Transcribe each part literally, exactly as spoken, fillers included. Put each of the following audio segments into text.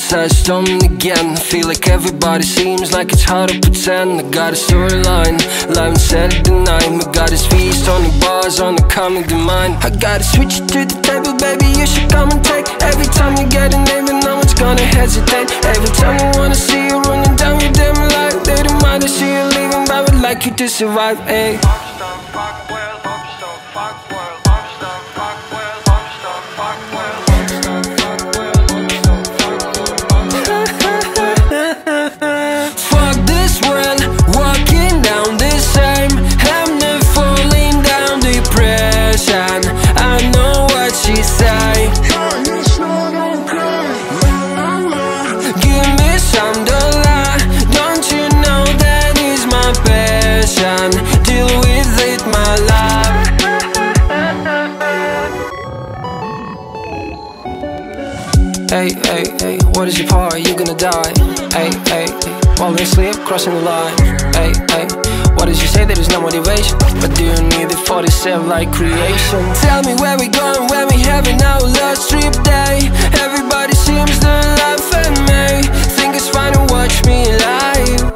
fantasize, storming again. Feel like everybody seems like it's hard to pretend. I got a storyline, live on Saturday night. We got his feast on the bars, on the comedy mind. I gotta switch it to the table, baby, you should come and take. Every time you get a name and no one's gonna hesitate. Every time you wanna see you running down your damn life. They don't mind to see you leaving, but would like you to survive, ayy. Hey, hey, hey, what is your part? You gonna die? Hey, hey, hey, while they sleep, crossing the line. Hey, hey, what does you say? There is no motivation, but do you need it for the self-like creation? Tell me where we going when we having our last trip day. Everybody seems to laugh at me. Think it's fine to watch me live.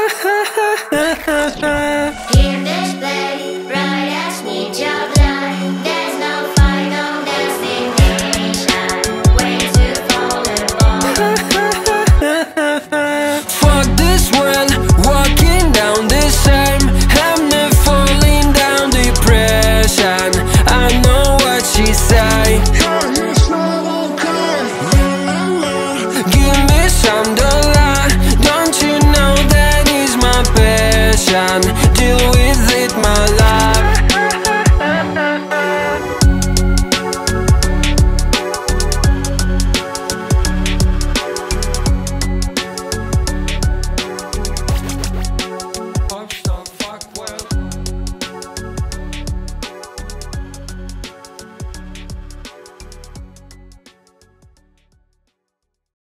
Hear this play, right as need your blood. There's no final destination. Way to fall apart. Fuck this world, walk